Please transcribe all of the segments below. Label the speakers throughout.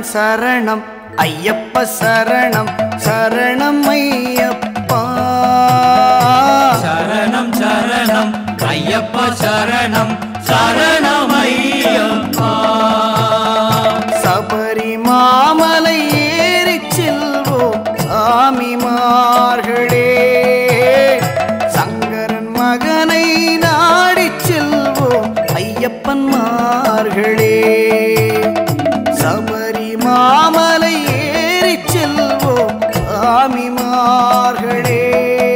Speaker 1: சரணம் ஐயப்ப சரணம் சரணம் ஐயப்பா
Speaker 2: சரணம் சரணம் ஐயப்ப சரணம் சரணம் ஐயப்பா
Speaker 1: சபரிமாமலை ஏறிச் செல்வோம் சாமிமார்களே சங்கரன் மகனை நாடிச் செல்வோம் ஐயப்பன்மார்களே சபரிமாமலை ஏறிச் செல்வோம் சாமிமார்களே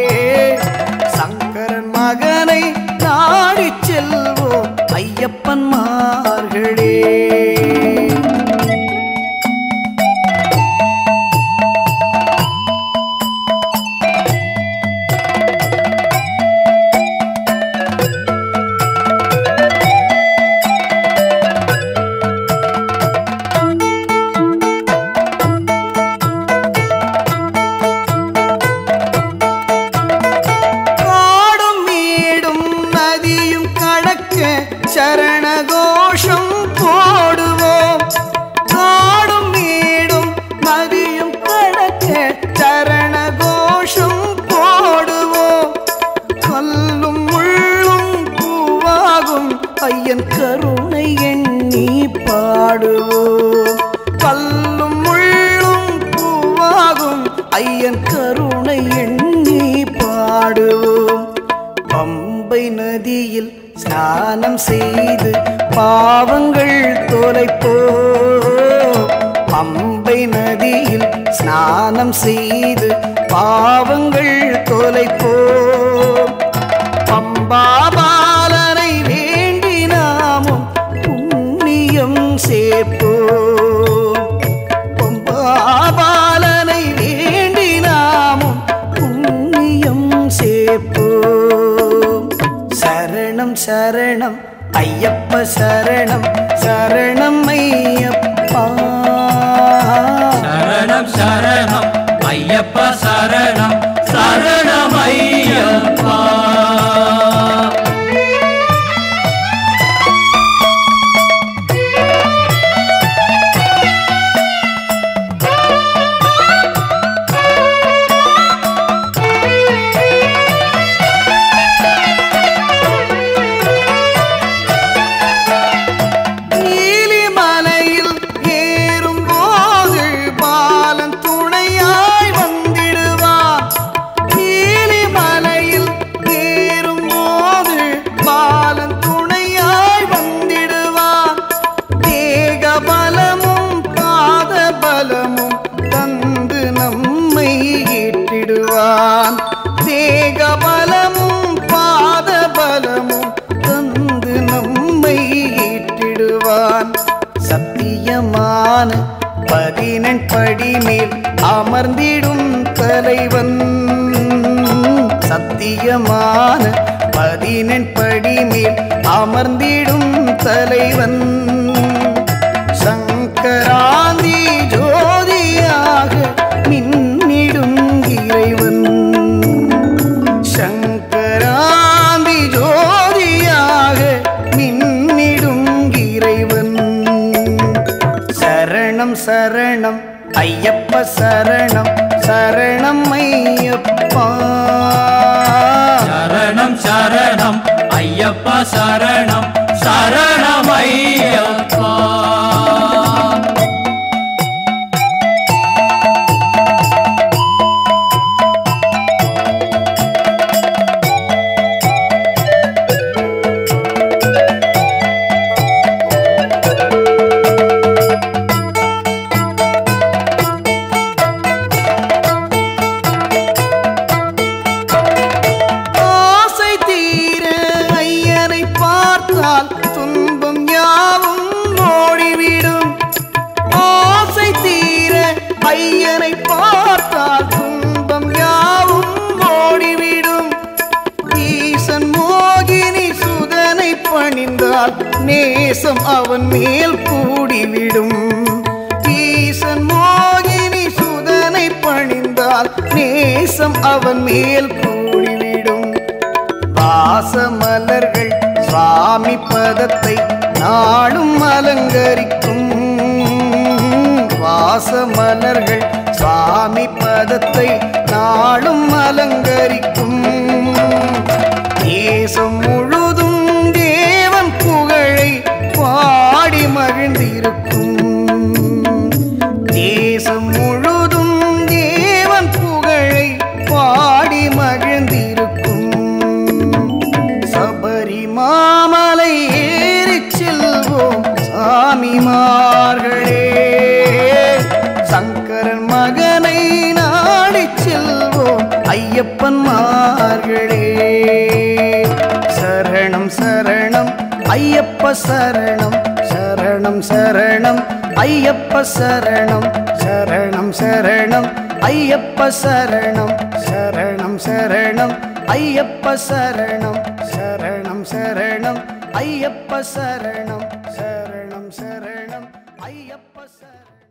Speaker 1: சங்கரன் மகனை நாடிச் செல்வோம் ஐயப்பன்மார்களே சரணகோஷம் போடுவோம் காடும் மேடும் நதியும் கடக்க சரணகோஷம் போடுவோம் கல்லும் முள்ளும் பூவாகும் ஐயன் கருணை எண்ணி பாடுவோம் கல்லும் முள்ளும் பூவாகும் ஐயன் கருணை எண்ணி பாடுவோம் பம்பை நதியில் ஸ்நானம் செய்து பாவங்கள் தொலைப்போம் பம்பை நதியில் ஸ்நானம் செய்து பாவங்கள் தொலைப்போம் பம்பாபாலனை வேண்டி நாமும் புண்ணியம் சேர்ப்போம் பம்பாபாலனை வேண்டி நாமும் புண்ணியம் சேர்ப்போம் சரணம் சரணம் ஐயப்ப சரணம் சரணம் ஐயப்பா
Speaker 2: சரணம் சரணம் ஐயப்ப சரணம் சரணம் ஐயப்பா
Speaker 1: தேகபலமும் பாதபலமும் தந்து நம்மை ஈட்டிடுவான் சத்தியமான 18 படி மேல் அமர்ந்திடும் தலைவன் சத்தியமான 18 படி மேல் அமர்ந்திடும் தலைவன் சங்கராந்தி ஜோதியாக மின்னிடும் இறைவன் சங்கராந்தி ஜோதியாக மின்னிடும் இறைவன் சரணம் சரணம் ஐயப்ப சரணம் சரணம் ஐயப்பா
Speaker 2: சரணம் சரணம் ஐயப்ப சரணம் சரணம் ஐயப்பா
Speaker 1: துன்பம் யாவும் ஓடிவிடும் ஆசை தீர ஐயனை பார்த்தால் துன்பம் யாவும் ஓடிவிடும் ஈசன் மோகினி சுதனை பணிந்தால் நேசம் அவன் மேல் கூடிவிடும் ஈசன் மோகினி சுதனை பணிந்தால் நேசம் அவன் மேல் கூடிவிடும் வாசமலர்கள் சுவாமி பதத்தை நாளும் அலங்கரிக்கும் வாச மலர்கள் சுவாமி பதத்தை நாளும் அலங்கரிக்கும். தேசம் முழுதும் தேவன் புகழை பாடி மகிழ்ந்திருக்கும். தேசம் முழுதும் தேவன் புகழை பாடி மகிழ்ந்திருக்கும். சபரிமாமலை ஏறிச் செல்வோம் சாமிமார்களே, சங்கரன் மகனை நாடிச் செல்வோம் ஐயப்பன்மார்களே. சரணம் சரணம் ஐயப்ப சரணம், சரணம் சரணம் ஐயப்ப சரணம், சரணம் சரணம் ஐயப்ப சரணம், சரணம் சரணம் ஐயப்ப சரணம், சரணம் சரணம் ஐயப்ப சரணம், சரணம் சரணம் ஐயப்ப சரணம்.